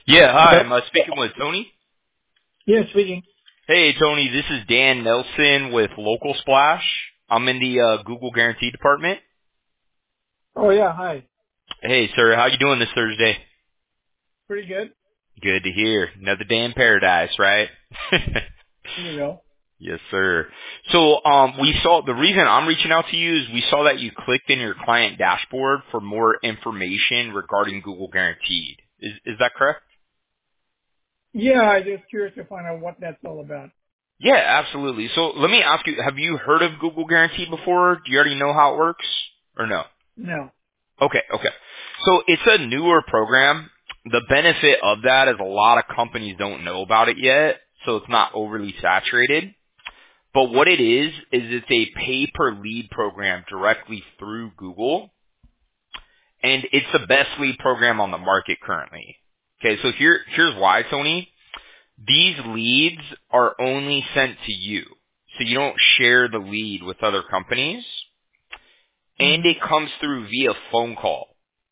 Yeah, hi. Hello? Am I speaking with Tony? Yes, speaking. Hey, Tony. This is Dan Nelson with Local Splash. I'm in the Google Guarantee department. Oh, yeah, hi. Hey, sir. How you doing this Thursday? Pretty good. Good to hear. Another day in paradise, right? Here you go. Yes, sir. So, we saw the reason I'm reaching out to you is we saw that you clicked in your client dashboard for more information regarding Google Guaranteed. Is that correct? Yeah, I just curious to find out what that's all about. Yeah, absolutely. So let me ask you, have you heard of Google Guaranteed before? Do you already know how it works or no? No. Okay. So it's a newer program. The benefit of that is a lot of companies don't know about it yet, so it's not overly saturated. But what it is it's a pay per lead program directly through Google, and it's the best lead program on the market currently. Okay, so here's why, Tony. These leads are only sent to you. So you don't share the lead with other companies, and hmm it comes through via phone call.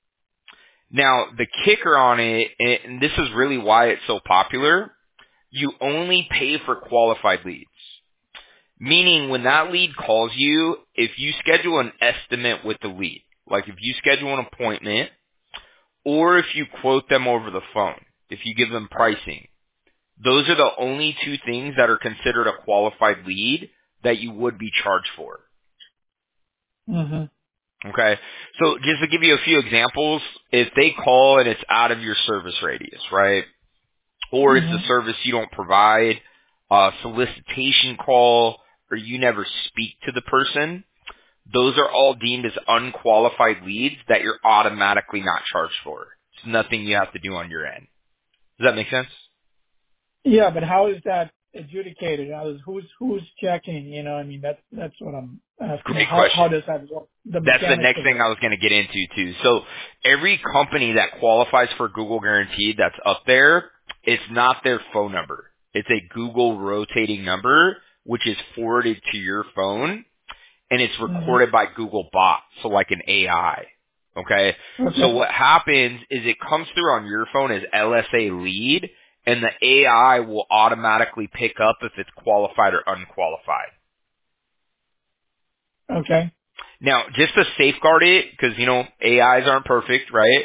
Now, the kicker on it, and this is really why it's so popular, you only pay for qualified leads. Meaning when that lead calls you, if you schedule an estimate with the lead, like if you schedule an appointment, or if you quote them over the phone, if you give them pricing, those are the only two things that are considered a qualified lead that you would be charged for. hmm Okay. So just to give you a few examples, if they call and it's out of your service radius, right? Or it's hmm a service you don't provide, a solicitation call, or you never speak to the person, those are all deemed as unqualified leads that you're automatically not charged for. It's nothing you have to do on your end. Does that make sense? Yeah, but how is that adjudicated? Who's checking? I mean, that's what I'm asking. Great How question. does that work? The That's the mechanics next of thing it. I was going to get into too. So every company that qualifies for Google Guaranteed that's up there, it's not their phone number. It's a Google rotating number, which is forwarded to your phone, and it's hmm recorded by Google Bot, so like an AI. Okay? So Okay. what happens is it comes through on your phone as LSA lead, and the AI will automatically pick up if it's qualified or unqualified. Okay. Now, just to safeguard it, because, AIs aren't perfect, right?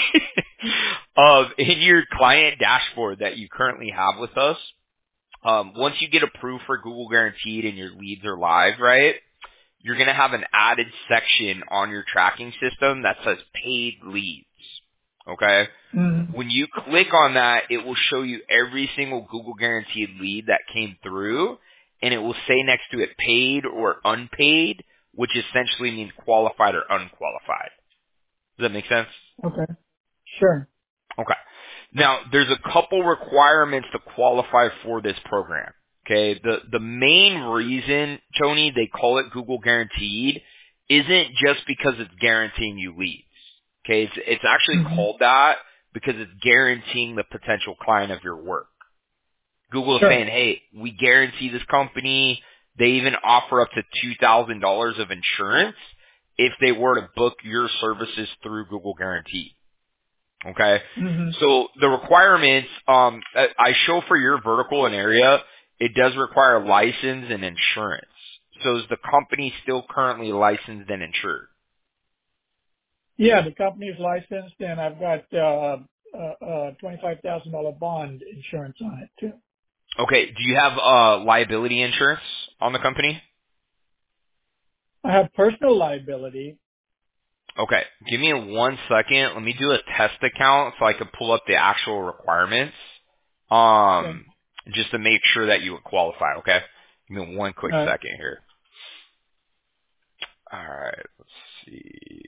In your client dashboard that you currently have with us, once you get approved for Google Guaranteed and your leads are live, right, you're going to have an added section on your tracking system that says paid leads. Okay? hmm When you click on that, it will show you every single Google Guaranteed lead that came through, and it will say next to it paid or unpaid, which essentially means qualified or unqualified. Does that make sense? Okay. Sure. Okay. Now, there's a couple requirements to qualify for this program. Okay. The main reason, Tony, they call it Google Guaranteed isn't just because it's guaranteeing you leads. Okay. It's actually hmm called that because it's guaranteeing the potential client of your work. Google is Sure. saying, hey, we guarantee this company. They even offer up to $2,000 of insurance if they were to book your services through Google Guarantee. Okay? hmm So the requirements, I show for your vertical and area, it does require license and insurance. So is the company still currently licensed and insured? Yeah, the company's licensed, and I've got $25,000 bond insurance on it too. Okay. Do you have liability insurance on the company? I have personal liability. Okay. Give me 1 second. Let me do a test account so I can pull up the actual requirements. Okay. Just to make sure that you would qualify, okay? Give me one quick All right. second here. Alright, let's see.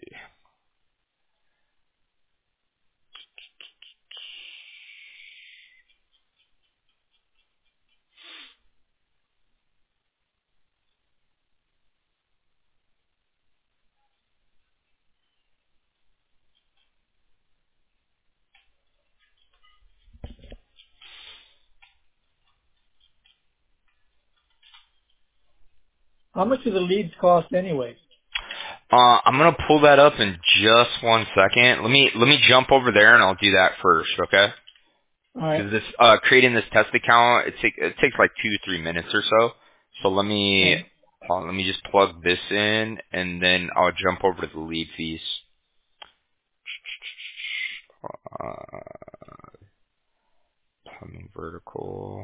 How much do the leads cost anyways? I'm gonna pull that up in just 1 second. Let me jump over there and I'll do that first, okay? All right. Because this creating this test account, it takes like 2-3 minutes or so. So Okay. let me just plug this in, and then I'll jump over to the lead fees. Plumbing vertical.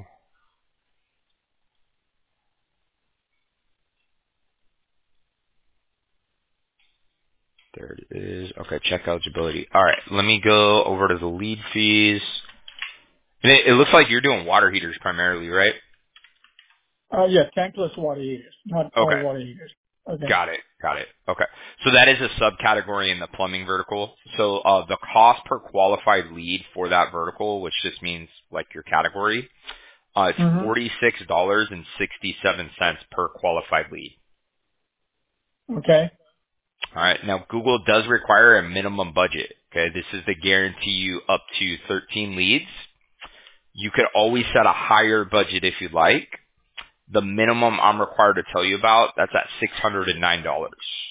There it is. Okay, check eligibility. All right, let me go over to the lead fees. And it looks like you're doing water heaters primarily, right? Yeah, tankless water heaters, not all Okay. water heaters. Okay. Got it. Got it. Okay. So that is a subcategory in the plumbing vertical. So the cost per qualified lead for that vertical, which just means like your category, it's Mm-hmm. $46.67 per qualified lead. Okay. All right. Now Google does require a minimum budget. Okay. This is to guarantee you up to 13 leads. You could always set a higher budget if you'd like. The minimum I'm required to tell you about, that's at $609.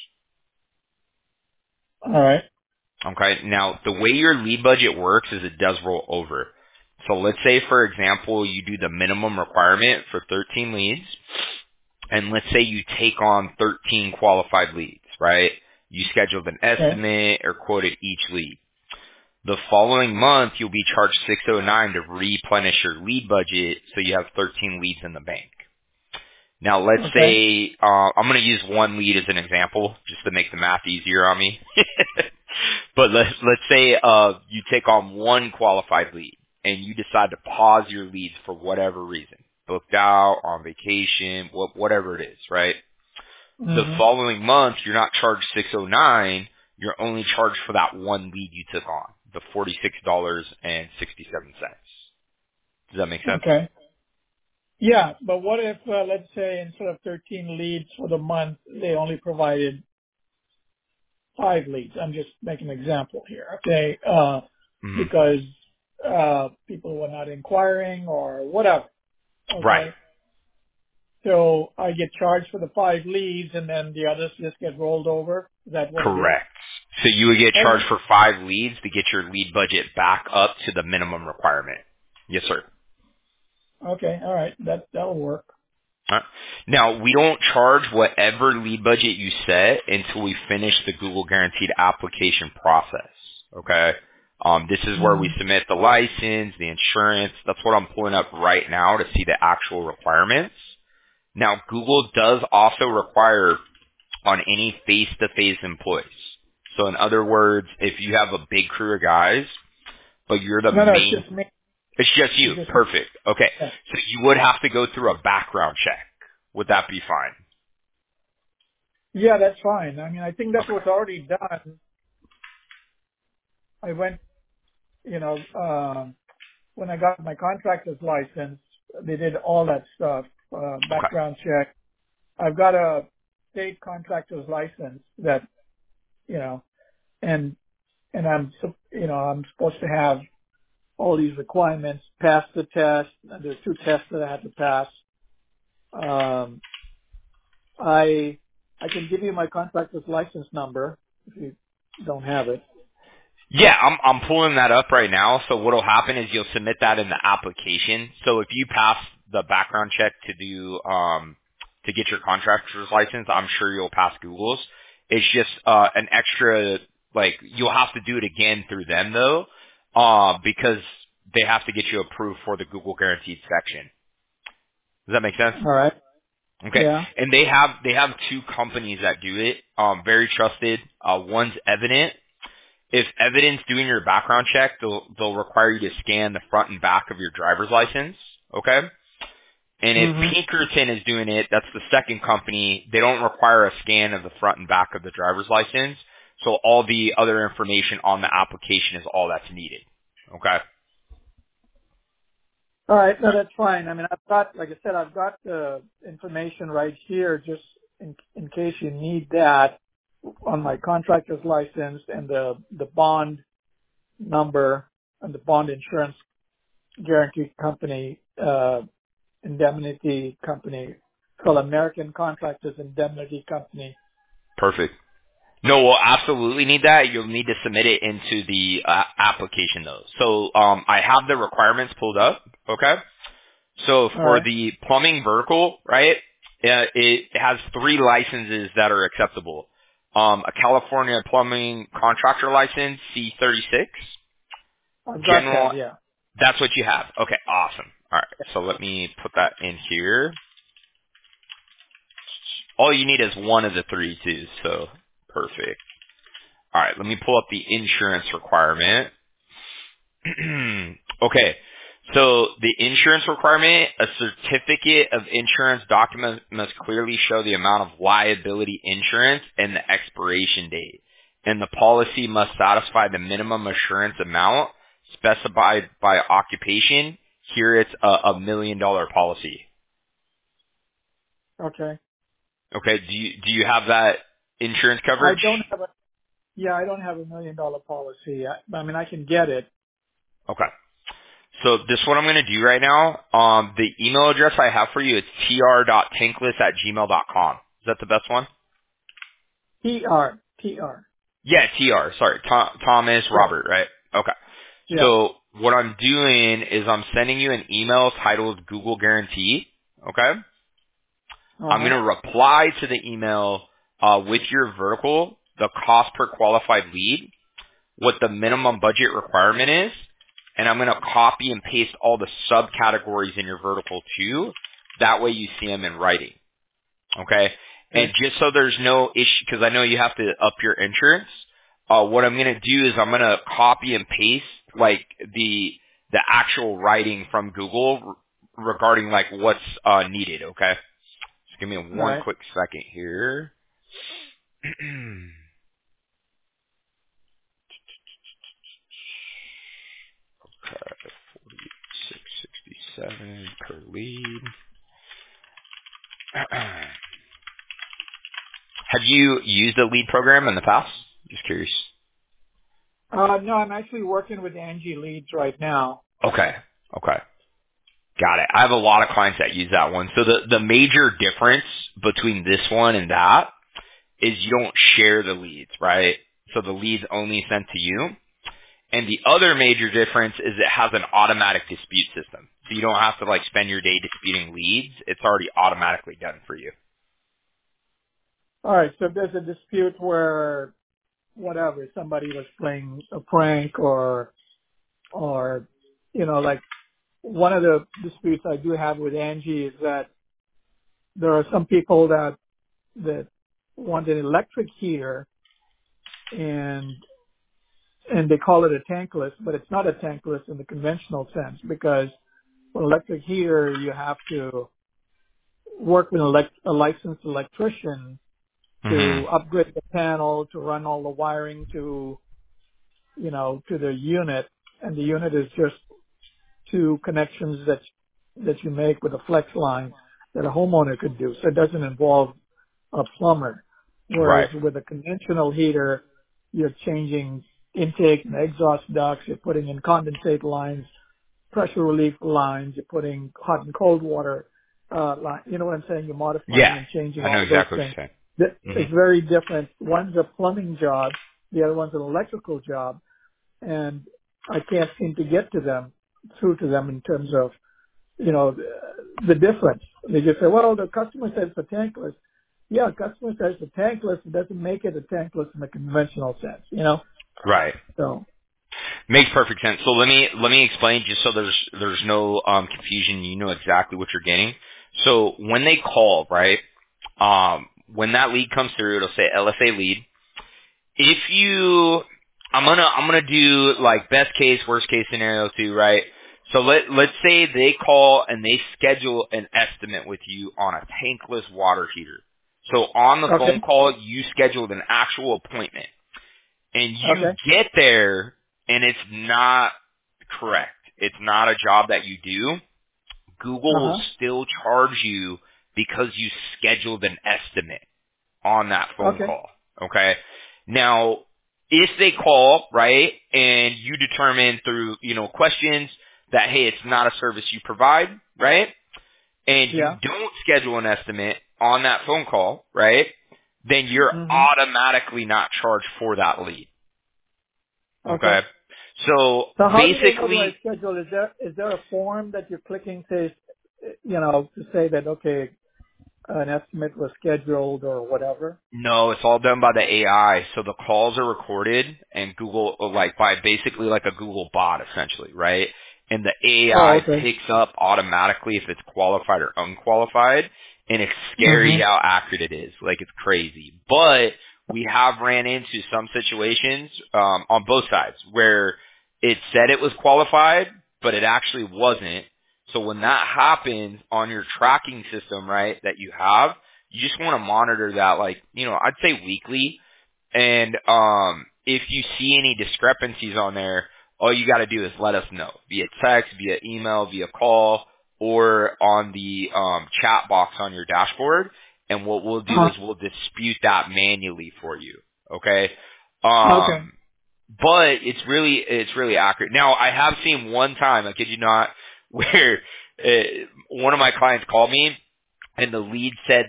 All right. Okay. Now, the way your lead budget works is it does roll over. So let's say, for example, you do the minimum requirement for 13 leads, and let's say you take on 13 qualified leads, right? You scheduled an Okay. estimate or quoted each lead. The following month, you'll be charged 609 to replenish your lead budget so you have 13 leads in the bank. Now, let's Okay. say I'm going to use one lead as an example, just to make the math easier on me. But let's say you take on one qualified lead and you decide to pause your leads for whatever reason, booked out, on vacation, whatever it is, right? The Mm-hmm. following month, you're not charged 609. You're only charged for that one lead you took on, the $46.67. Does that make sense? Okay. Yeah, but what if, let's say, instead of 13 leads for the month, they only provided 5 leads? I'm just making an example here. Okay. Hmm. Because people were not inquiring or whatever. Right. Okay. So I get charged for the 5 leads and then the others just get rolled over. Is that what it is? Correct. So you would get charged Okay. for 5 leads to get your lead budget back up to the minimum requirement. Yes, sir. Okay. All right. That'll work. Huh? Now, we don't charge whatever lead budget you set until we finish the Google Guaranteed application process. Okay? This is where we Mm. submit the license, the insurance. That's what I'm pulling up right now to see the actual requirements. Now, Google does also require on any face-to-face employees. So in other words, if you have a big crew of guys, but you're the No, it's main, just me. it's just It's you. just me. Perfect. Okay. Yeah. So you would have to go through a background check. Would that be fine? Yeah, that's fine. I mean, I think that's Okay. what's already done. I went, you know, when I got my contractor's license, they did all that stuff, Okay. background check. I've got a state contractor's license that, you know, and, I'm supposed to have all these requirements, pass the test. There's 2 tests that I had to pass. Um, I can give you my contractor's license number if you don't have it. Yeah, I'm pulling that up right now. So what'll happen is you'll submit that in the application. So if you pass the background check to do to get your contractor's license, I'm sure you'll pass Google's. It's just an extra like you'll have to do it again through them though, because they have to get you approved for the Google Guaranteed section. Does that make sense? All right. Okay. Yeah. And they have 2 companies that do it. Very trusted. One's Evident. If Evident's doing your background check, they'll require you to scan the front and back of your driver's license. Okay. And if hmm Pinkerton is doing it, that's the second company. They don't require a scan of the front and back of the driver's license. So all the other information on the application is all that's needed. Okay. All right. No, that's fine. I mean, like I said, I've got the information right here just in case you need that on my contractor's license and the bond number and the bond insurance guarantee company, indemnity company. It's called American Contractors Indemnity Company. Perfect. No, we'll absolutely need that. You'll need to submit it into the application though. So I have the requirements pulled up. Okay. So All for right. the plumbing vertical, right, it has 3 licenses that are acceptable. A California plumbing contractor license, C36. I've got General, that. Yeah. that's what you have. Okay, awesome. All right, so let me put that in here. All you need is one of the 3 too, so perfect. All right, let me pull up the insurance requirement. Okay. So the insurance requirement, a certificate of insurance document must clearly show the amount of liability insurance and the expiration date. And the policy must satisfy the minimum assurance amount specified by occupation. Here it's a $1 million policy. Okay. Okay. Do you have that insurance I coverage? don't have a. Yeah, I don't have $1 million policy. I mean, I can get it. Okay. So this is what I'm going to do right now. The email address I have for you is tr.tankless@gmail.com. Is that the best one? TR. Yeah, TR. Sorry. Thomas Yeah. Robert, right? Okay. Yeah. So what I'm doing is I'm sending you an email titled Google Guarantee. Okay. I'm Uh-huh. going to reply to the email with your vertical, the cost per qualified lead, what the minimum budget requirement is, and I'm going to copy and paste all the subcategories in your vertical too. That way you see them in writing. Okay? And Okay. just so there's no issue, because I know you have to up your insurance, what I'm going to do is I'm going to copy and paste like the actual writing from Google regarding like what's needed. Okay? Just give me All one right. quick second here. Okay, 4667 per lead. Have you used a lead program in the past? Just curious. No, I'm actually working with Angie Leads right now. Okay. Okay. Got it. I have a lot of clients that use that one. So the major difference between this one and that is you don't share the leads, right? So the lead's only sent to you. And the other major difference is it has an automatic dispute system. So you don't have to like spend your day disputing leads. It's already automatically done for you. All right. So if there's a dispute where whatever, somebody was playing a prank or, like one of the disputes I do have with Angie is that there are some people that want an electric heater and they call it a tankless, but it's not a tankless in the conventional sense because for an electric heater, you have to work with a licensed electrician Hmm. to upgrade the panel, to run all the wiring to the unit. And the unit is just 2 connections that you make with a flex line that a homeowner could do. So it doesn't involve a plumber. Whereas Right. with a conventional heater, you're changing intake and exhaust ducts, you're putting in condensate lines, pressure relief lines, you're putting hot and cold water line. You know what I'm saying? You're modifying Yeah. and changing I know all of those exactly what things. you're saying. It's very different. One's a plumbing job, the other one's an electrical job, and I can't seem to get through to them in terms of the difference. They just say, well, the customer says it's a tankless. Yeah, customer says it's a tankless. It doesn't make it a tankless in the conventional sense. Right. So, Makes perfect sense. So let me explain just so there's no confusion. You know exactly what you're getting. So when they call, right? When that lead comes through, it'll say LSA lead. If you, I'm gonna do like best case, worst case scenario too, right? So let's say they call and they schedule an estimate with you on a tankless water heater. So on the phone okay, call, you scheduled an actual appointment, and you okay, get there, and it's not correct. It's not a job that you do. Google will uh-huh, still charge you because you scheduled an estimate on that phone okay, call. Okay. Now, if they call, right, and you determine through, questions that, hey, it's not a service you provide, right, and you yeah, don't schedule an estimate on that phone call, right, then you're Mm-hmm. automatically not charged for that lead. Okay. Okay. So So how do I basically, schedule? Is there a form that you're clicking to, to say that, okay, an estimate was scheduled or whatever? no, it's all done by the AI. So the calls are recorded and Google, like by basically like a Google bot essentially, right? And the Oh, AI okay. picks up automatically if it's qualified or unqualified. And it's scary Mm-hmm. how accurate it is. Like it's crazy. But we have ran into some situations, on both sides where it said it was qualified, but it actually wasn't. So when that happens on your tracking system, right, that you have, you just want to monitor that, like, I'd say weekly. And if you see any discrepancies on there, all you got to do is let us know via text, via email, via call, or on the chat box on your dashboard. And what we'll do is we'll dispute that manually for you. Okay. Okay. But it's really accurate. Now I have seen one time, I kid you not, where one of my clients called me and the lead said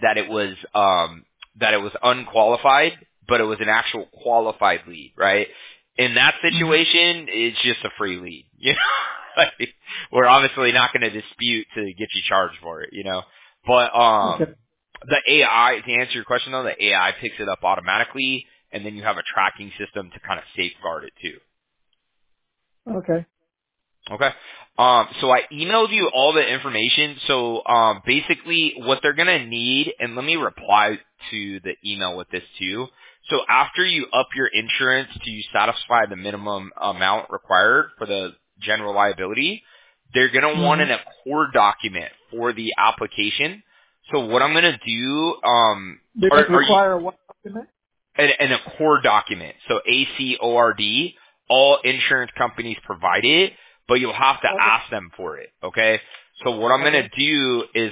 that it was unqualified, but it was an actual qualified lead, right? In that Mm-hmm. situation, it's just a free lead, Like, we're obviously not going to dispute to get you charged for it, But Okay. the AI, to answer your question though, the AI picks it up automatically, and then you have a tracking system to kind of safeguard it too. Okay. Okay. So I emailed you all the information. So basically what they're going to need, and let me reply to the email with this too. So after you up your insurance to satisfy the minimum amount required for the general liability, they're going to want Mm-hmm. an Accord document for the application. So what I'm going to do, They are you, require what document? an Accord document. So ACORD, all insurance companies provide it, but you'll have to Okay. ask them for it. Okay. So what I'm Okay. gonna do is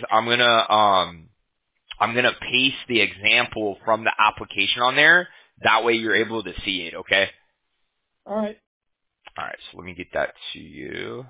I'm gonna paste the example from the application on there. That way you're able to see it. Okay. All right. All right. So let me get that to you.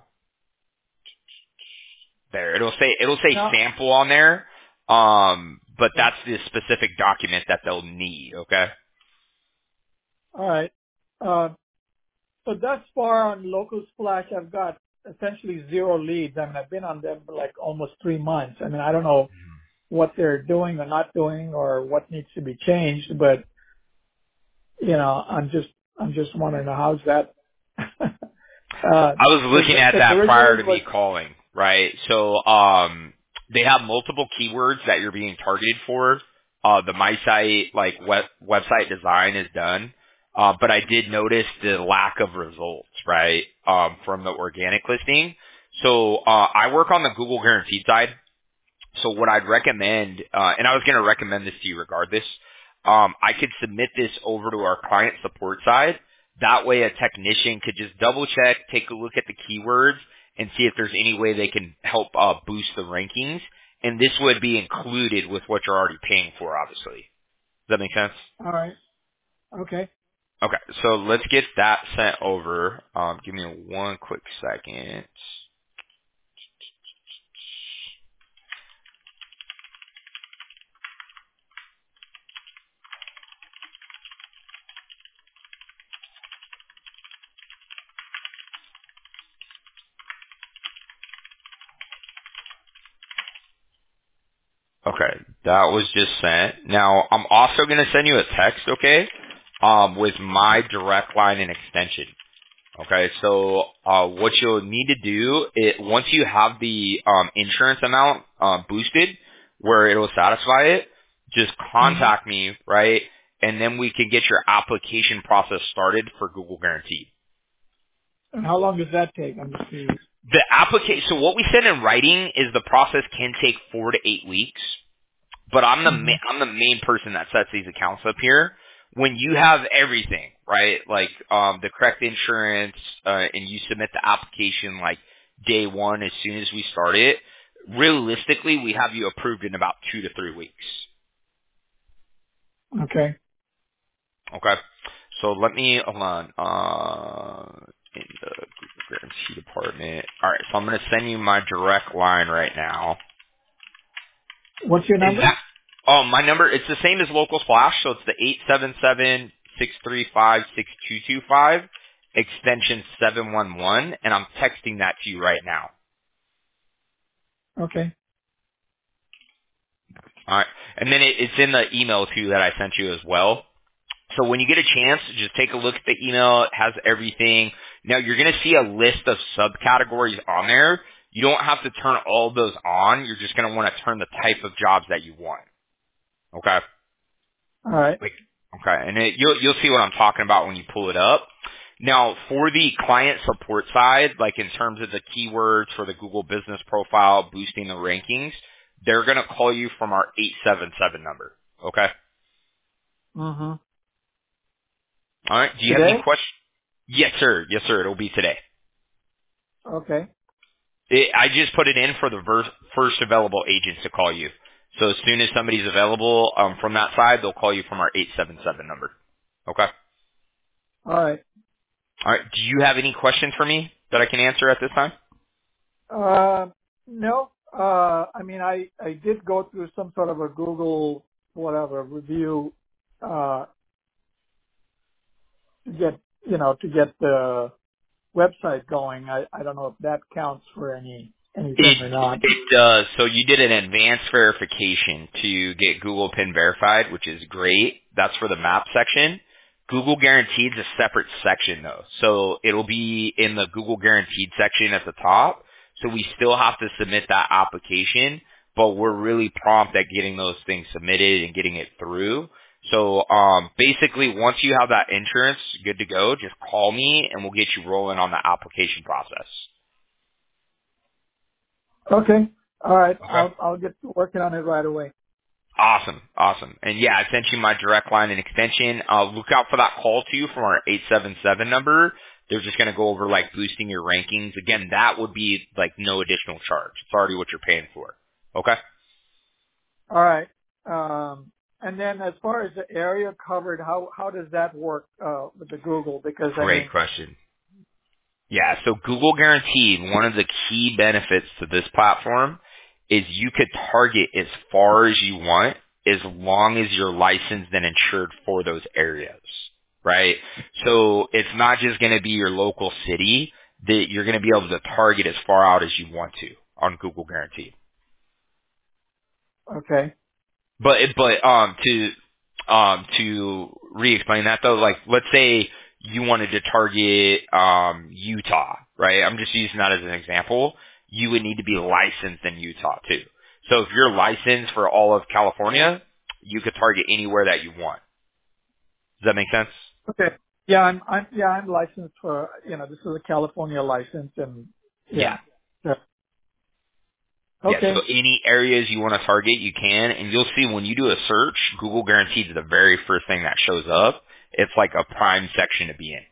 There. It'll say Now, sample on there. But okay. that's the specific document that they'll need. Okay. All right. Uh, so thus far on Local Splash, I've got essentially zero leads. I mean, I've been on them for like almost 3 months. I mean, I don't know what they're doing or not doing or what needs to be changed, but I'm just wondering how's that. I was looking at Because that prior originally to it was me calling, right? So, they have multiple keywords that you're being targeted for. The My Site, like, website design is done. But I did notice the lack of results, right? From the organic listing. So, I work on the Google Guaranteed side. So what I'd recommend, and I was going to recommend this to you regardless, I could submit this over to our client support side. That way a technician could just double check, take a look at the keywords, and see if there's any way they can help boost the rankings. And this would be included with what you're already paying for, obviously. Does that make sense? all right. Okay. Okay, so let's get that sent over. Give me one quick second. Okay, that was just sent. Now, I'm also going to send you a text, okay, with my direct line and extension. Okay, so what you'll need to do, once you have the insurance amount boosted, where it'll satisfy it, just hmm contact me, right, and then we can get your application process started for Google Guaranteed. And how long does that take? I'm just curious. The application, so what we send in writing is the process can take 4 to 8 weeks. But hmm I'm the main person that sets these accounts up here. When you have everything, right, like the correct insurance, and you submit the application like day one as soon as we start it, realistically we have you approved in about 2 to 3 weeks. Okay. Okay, so let me hold on. In the Google Guarantee department. All right, so I'm going to send you my direct line right now. What's your Is number? that My number, it's the same as Local Splash, so it's the 877-635-6225, extension 711, and I'm texting that to you right now. Okay. All right. And then it's in the email, too, that I sent you as well. So when you get a chance, just take a look at the email. It has everything. Now, you're going to see a list of subcategories on there. You don't have to turn all of those on. You're just going to want to turn the type of jobs that you want. Okay? All right. Like, okay. And you'll see what I'm talking about when you pull it up. Now, for the client support side, like in terms of the keywords for the Google Business Profile, boosting the rankings, they're going to call you from our 877 number. Okay? Mm-hmm. All right. Do you have any Today? questions? Yes, sir. Yes, sir. It'll be today. Okay. I just put it in for the first available agents to call you. So as soon as somebody's available from that side, they'll call you from our 877 number. Okay? All right. All right. Do you have any questions for me that I can answer at this time? No. I mean, I did go through some sort of a Google whatever review to get the website going. I don't know if that counts for anything or not. It does. So you did an advanced verification to get Google PIN verified, which is great. That's for the map section. Google Guaranteed is a separate section though. So it'll be in the Google Guaranteed section at the top. So we still have to submit that application, but we're really prompt at getting those things submitted and getting it through. So basically once you have that insurance good to go, just call me and we'll get you rolling on the application process. Okay. All right. Okay. I'll get working on it right away. Awesome, awesome. And yeah, I sent you my direct line and extension. Look out for that call too from our 877 number. They're just going to go over like boosting your rankings. Again, that would be like no additional charge. It's already what you're paying for. Okay? All right. And then as far as the area covered, how does that work with the Google? Because I Great mean, question. Yeah, so Google Guaranteed, one of the key benefits to this platform is you could target as far as you want as long as you're licensed and insured for those areas, right? So it's not just going to be your local city that you're going to be able to target as far out as you want to on Google Guaranteed. okay. To re-explain that though, like let's say you wanted to target Utah, right? I'm just using that as an example. You would need to be licensed in Utah too. So if you're licensed for all of California, you could target anywhere that you want. Does that make sense? Okay. Yeah, I'm licensed for, this is a California license and Yeah. yeah. Yeah. Yeah, so Okay. any areas you want to target, you can, and you'll see when you do a search, Google Guaranteed is the very first thing that shows up. It's like a prime section to be in.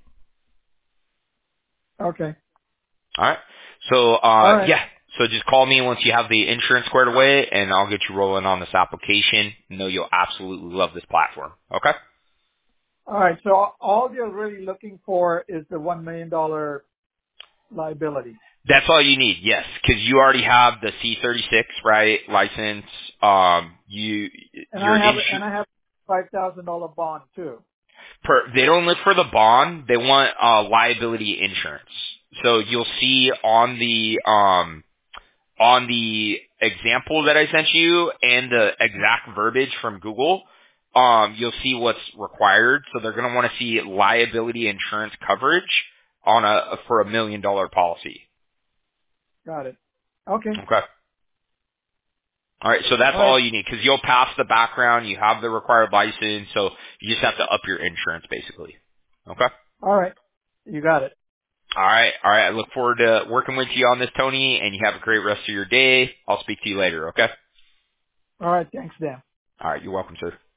Okay. All right. So, All right. yeah. So just call me once you have the insurance squared away, and I'll get you rolling on this application. No, you'll absolutely love this platform. Okay. All right. So all you're really looking for is the $1 million liability. That's all you need. Yes, because you already have the C36 right license. And Your I have $5,000 bond too. they don't look for the bond. They want liability insurance. So you'll see on the example that I sent you and the exact verbiage from Google, you'll see what's required. So they're going to want to see liability insurance coverage for $1 million policy. Got it. Okay. Okay. All right. So that's All all right. you need because you'll pass the background. You have the required license. So you just have to up your insurance basically. Okay. All right. You got it. All right. All right. I look forward to working with you on this, Tony, and you have a great rest of your day. I'll speak to you later. Okay. All right. Thanks, Dan. All right. You're welcome, sir.